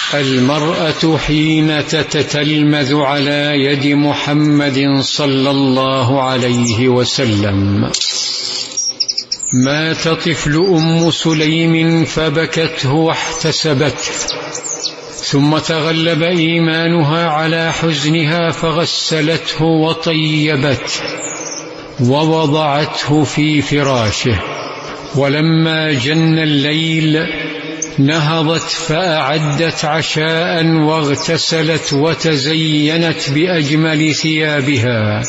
المرأة حين تتتلمذ على يد محمد صلى الله عليه وسلم. مات طفل أم سليم فبكته واحتسبته، ثم تغلب إيمانها على حزنها فغسلته وطيبته ووضعته في فراشه. ولما جن الليل نهضت فأعدت عشاء واغتسلت وتزينت بأجمل ثيابها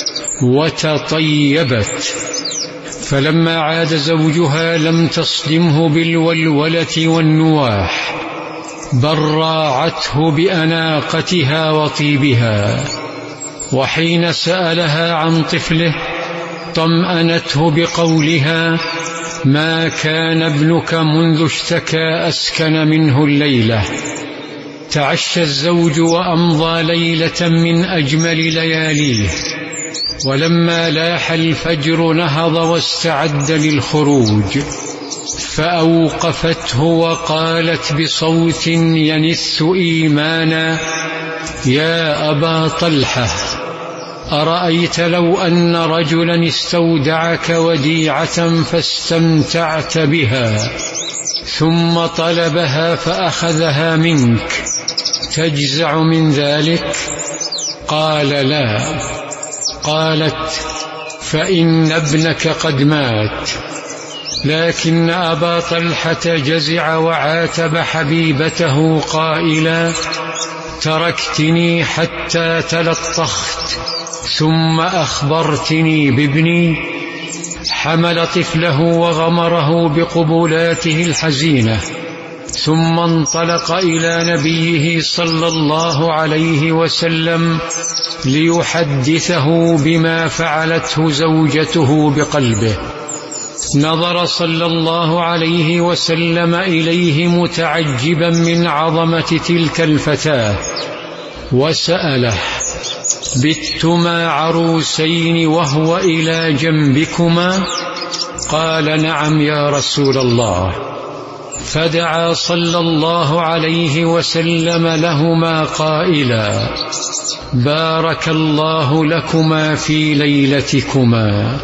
وتطيبت. فلما عاد زوجها لم تصدمه بالولولة والنواح، بل راعته بأناقتها وطيبها. وحين سألها عن طفله طمأنته بقولها: ما كان ابنك منذ اشتكى أسكن منه الليلة. تعشى الزوج وأمضى ليلة من أجمل لياليه، ولما لاح الفجر نهض واستعد للخروج، فأوقفته وقالت بصوت ينث إيمانا: يا أبا طلحة، أرأيت لو أن رجلا استودعك وديعة فاستمتعت بها ثم طلبها فأخذها منك، تجزع من ذلك؟ قال: لا. قالت: فإن ابنك قد مات. لكن أبا طلحة جزع وعاتب حبيبته قائلا: تركتني حتى تلطخت ثم أخبرتني بابني. حمل طفله وغمره بقبلاته الحزينة، ثم انطلق إلى نبيه صلى الله عليه وسلم ليحدثه بما فعلته زوجته بقلبه. نظر صلى الله عليه وسلم إليه متعجبا من عظمة تلك الفتاة، وسأله: بتما عروسين وهو إلى جنبكما؟ قال: نعم يا رسول الله. فدعا صلى الله عليه وسلم لهما قائلا: بارك الله لكما في ليلتكما.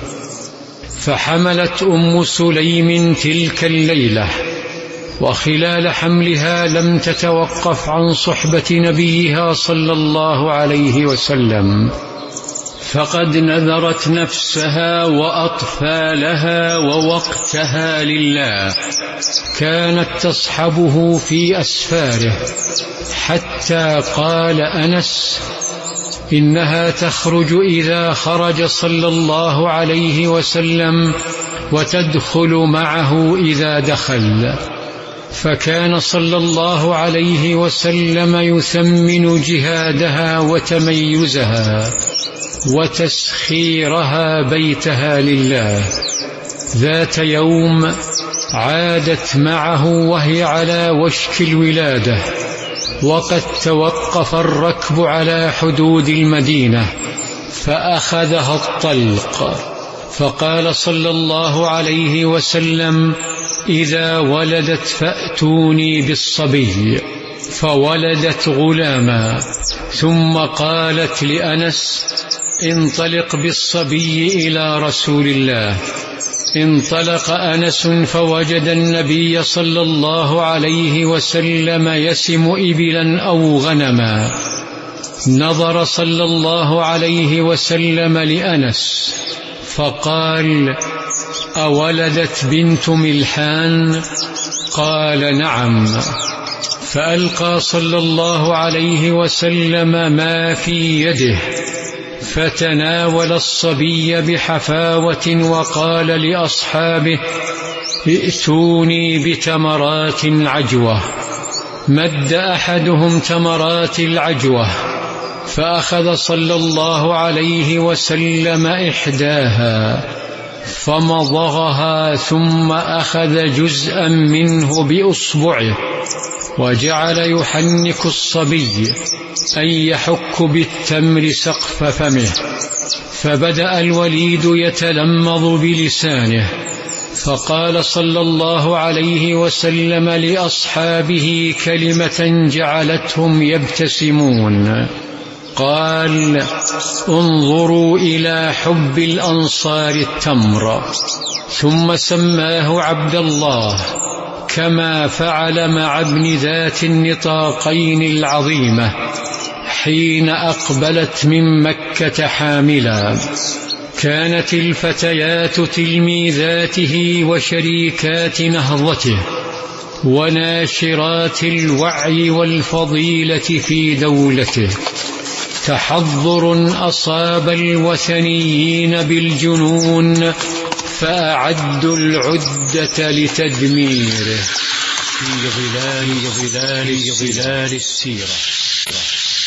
فحملت أم سليم تلك الليلة، وخلال حملها لم تتوقف عن صحبة نبيها صلى الله عليه وسلم، فقد نذرت نفسها وأطفالها ووقتها لله. كانت تصحبه في أسفاره، حتى قال أنس: إنها تخرج إذا خرج صلى الله عليه وسلم وتدخل معه إذا دخل. فكان صلى الله عليه وسلم يثمن جهادها وتميزها وتسخيرها بيتها لله. ذات يوم عادت معه وهي على وشك الولادة، وقد توقف الركب على حدود المدينة، فأخذها الطلق. فقال صلى الله عليه وسلم: إذا ولدت فأتوني بالصبي. فولدت غلاما، ثم قالت لأنس: انطلق بالصبي إلى رسول الله. انطلق أنس فوجد النبي صلى الله عليه وسلم يسم إبلا أو غنما. نظر صلى الله عليه وسلم لأنس فقال: أولدت بنت ملحان؟ قال: نعم. فألقى صلى الله عليه وسلم ما في يده، فتناول الصبي بحفاوة وقال لأصحابه: ائتوني بتمرات العجوة. مد أحدهم تمرات العجوة، فأخذ صلى الله عليه وسلم إحداها فمضغها، ثم أخذ جزءا منه بإصبعه وجعل يحنك الصبي، أي يحك بالتمر سقف فمه. فبدأ الوليد يتلمض بلسانه، فقال صلى الله عليه وسلم لأصحابه كلمة جعلتهم يبتسمون، قال: انظروا إلى حب الأنصار التمر. ثم سماه عبد الله، كما فعل مع ابن ذات النطاقين العظيمة حين أقبلت من مكة حاملا. كانت الفتيات تلميذاته وشريكات نهضته وناشرات الوعي والفضيلة في دولته. تحضر أصاب الوثنيين بالجنون، فأعدوا العدة لتدميره في ظلال السيرة.